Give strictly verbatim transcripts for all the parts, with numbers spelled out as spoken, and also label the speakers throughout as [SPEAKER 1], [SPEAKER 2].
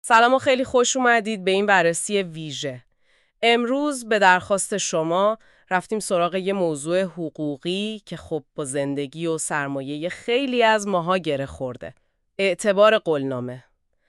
[SPEAKER 1] سلام و خیلی خوش اومدید به این بررسی ویژه. امروز به درخواست شما رفتیم سراغ یه موضوع حقوقی که خب با زندگی و سرمایه خیلی از ماها گره خورده. اعتبار قولنامه.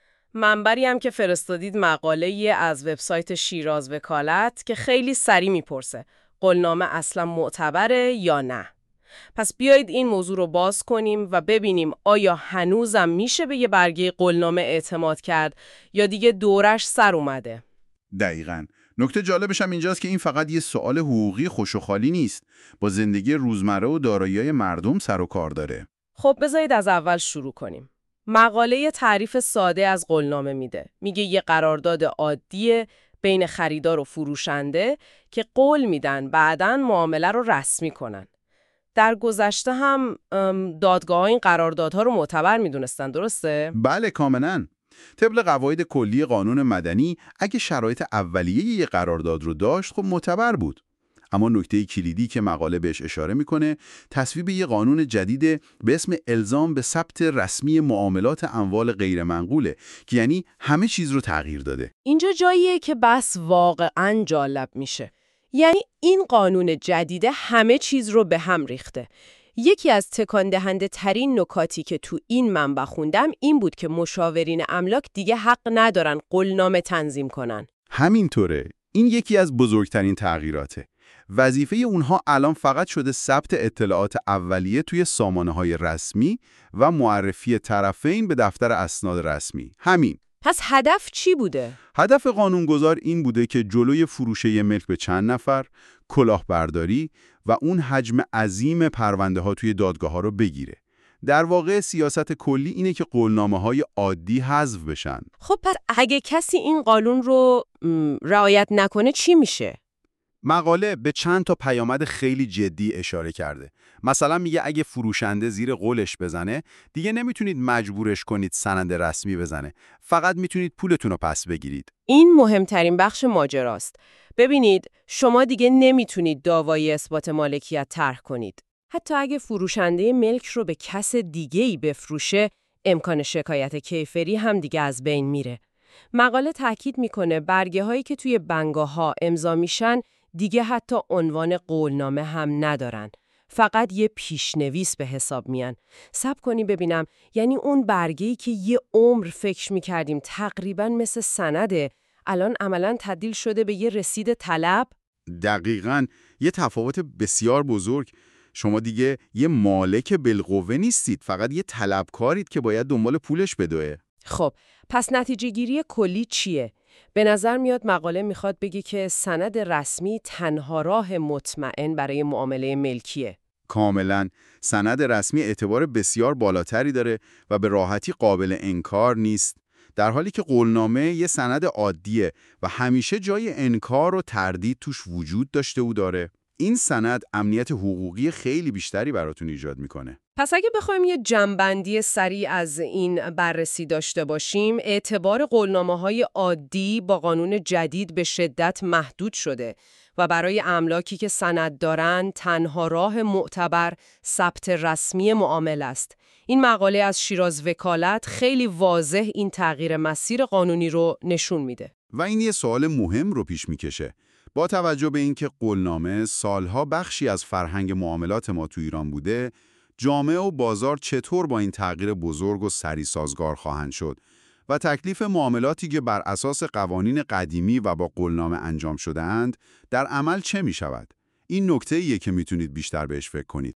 [SPEAKER 1] منبری هم که فرستادید مقاله از وبسایت شیراز وکالت که خیلی سریع میپرسه قولنامه اصلا معتبره یا نه. پس بیایید این موضوع رو باز کنیم و ببینیم آیا هنوزم میشه به یه برگه قولنامه اعتماد کرد یا دیگه دورش سر اومده.
[SPEAKER 2] دقیقاً. نکته جالبش هم اینجاست که این فقط یه سوال حقوقی خوش و خالی نیست. با زندگی روزمره و دارایی‌های مردم سر و کار داره.
[SPEAKER 1] خب بذارید از اول شروع کنیم. مقاله تعریف ساده از قولنامه میده. میگه یه قرارداد عادیه بین خریدار و فروشنده که قول میدن بعداً معامله رو رسمی کنن. در گذشته هم دادگاه‌ها این قراردادها رو معتبر میدونستن، درسته؟
[SPEAKER 2] بله کاملاً. طبق قواعد کلی قانون مدنی اگه شرایط اولیه یه قرارداد رو داشت خب معتبر بود. اما نکته کلیدی که مقاله بهش اشاره میکنه تصویب یه قانون جدید به اسم الزام به ثبت رسمی معاملات اموال غیرمنقوله که یعنی همه چیز رو تغییر داده.
[SPEAKER 1] اینجا جاییه که بس واقعاً جالب میشه. یعنی این قانون جدید همه چیز رو به هم ریخته. یکی از تکان دهنده ترین نکاتی که تو این منبع خوندم این بود که مشاورین املاک دیگه حق ندارن قولنامه تنظیم کنن.
[SPEAKER 2] همینطوره. این یکی از بزرگترین تغییراته. وظیفه اونها الان فقط شده ثبت اطلاعات اولیه توی سامانه‌های رسمی و معرفی طرفین به دفتر اسناد رسمی. همین.
[SPEAKER 1] پس هدف چی بوده؟
[SPEAKER 2] هدف قانونگذار این بوده که جلوی فروش یه ملک به چند نفر، کلاهبرداری و اون حجم عظیم پرونده ها توی دادگاه ها رو بگیره. در واقع سیاست کلی اینه که قولنامه‌های عادی حذف بشن.
[SPEAKER 1] خب پس اگه کسی این قانون رو رعایت نکنه چی میشه؟
[SPEAKER 2] مقاله به چند تا پیامد خیلی جدی اشاره کرده. مثلا میگه اگه فروشنده زیر قولش بزنه، دیگه نمیتونید مجبورش کنید سند رسمی بزنه. فقط میتونید پولتون رو پس بگیرید.
[SPEAKER 1] این مهمترین بخش ماجراست. ببینید، شما دیگه نمیتونید دعوای اثبات مالکیت طرح کنید. حتی اگه فروشنده ملک رو به کس دیگه‌ای بفروشه، امکان شکایت کیفری هم دیگه از بین میره. مقاله تاکید میکنه برگه هایی که توی بنگاه‌ها امضا میشن دیگه حتی عنوان قولنامه هم ندارن. فقط یه پیشنویس به حساب میان. صبر کنی ببینم، یعنی اون برگه‌ای که یه عمر فکر میکردیم تقریباً مثل سنده، الان عملاً تبدیل شده به یه رسید طلب؟
[SPEAKER 2] دقیقاً. یه تفاوت بسیار بزرگ. شما دیگه یه مالک بالقوه نیستید، فقط یه طلبکارید که باید دنبال پولش بدوه.
[SPEAKER 1] خب، پس نتیجه گیری کلی چیه؟ به نظر میاد مقاله میخواد بگه که سند رسمی تنها راه مطمئن برای معامله ملکیه.
[SPEAKER 2] کاملاً. سند رسمی اعتبار بسیار بالاتری داره و به راحتی قابل انکار نیست. در حالی که قولنامه یه سند عادیه و همیشه جای انکار و تردید توش وجود داشته و داره. این سند امنیت حقوقی خیلی بیشتری براتون ایجاد میکنه.
[SPEAKER 1] پس اگه بخوایم یه جمع‌بندی سریع از این بررسی داشته باشیم، اعتبار قولنامه‌های عادی با قانون جدید به شدت محدود شده و برای املاکی که سند دارن تنها راه معتبر ثبت رسمی معامله است. این مقاله از شیراز وکالت خیلی واضح این تغییر مسیر قانونی رو نشون میده.
[SPEAKER 2] و این یه سوال مهم رو پیش میکشه. با توجه به اینکه قولنامه سالها بخشی از فرهنگ معاملات ما تو ایران بوده، جامعه و بازار چطور با این تغییر بزرگ و سریع سازگار خواهند شد و تکلیف معاملاتی که بر اساس قوانین قدیمی و با قولنامه انجام شده اند در عمل چه می شود؟ این نکته ایه که میتونید بیشتر بهش فکر کنید.